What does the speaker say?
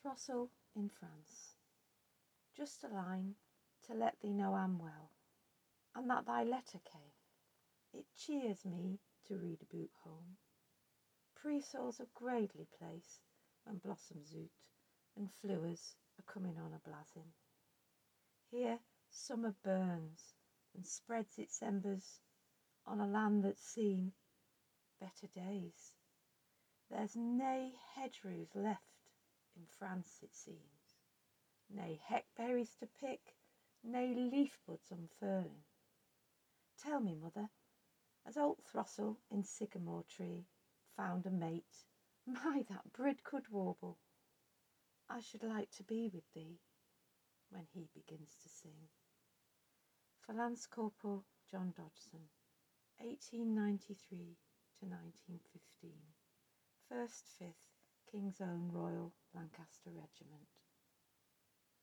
Throstle in France. Just a line to let thee know I'm well, and that thy letter came. It cheers me to read aboot home. Presole's a gradely place when blossoms oot and flowers are coming on a blazing. Here summer burns and spreads its embers on a land that's seen better days. There's nae hedgerows left in France, it seems, nae heckberries to pick, nae leaf buds unfurling. Tell me, mother, has old Throstle in sycamore tree found a mate? My, that bird could warble. I should like to be with thee when he begins to sing. For Lance Corporal John Dodgson, 1893 to 1915. 1st 5th King's Own Royal Lancaster Regiment.